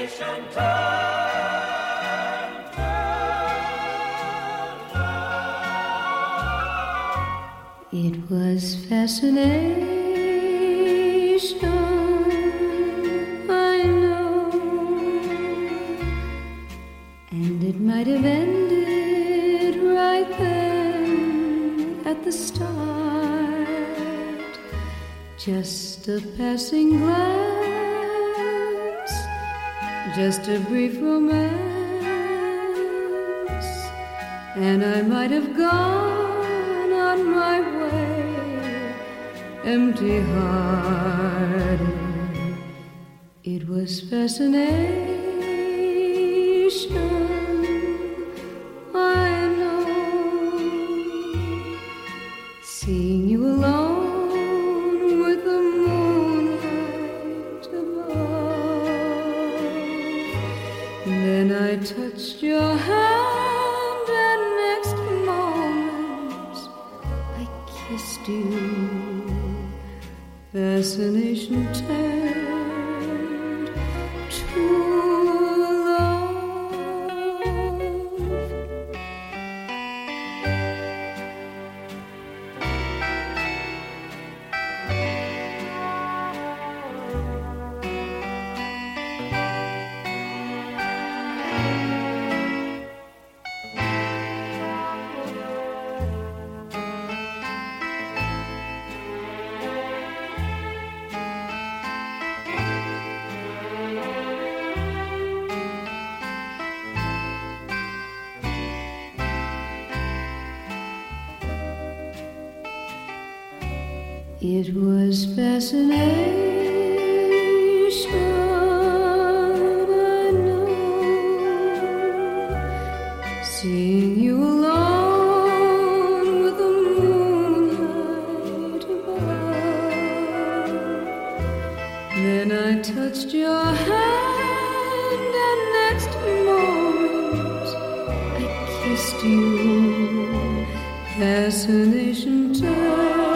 It was fascination, I know, and it might have ended right then at the start. Just a passing glance, just a brief romance, and I might have gone on my way, empty-hearted. It was fascination, I know, seeing you alone with the moonlight above. Then I touched your hand, and next moment I kissed you. Fascination turned to love. It was fascination, I know, seeing you alone with the moonlight above. Then I touched your hand, and next moment I kissed you. Fascination turned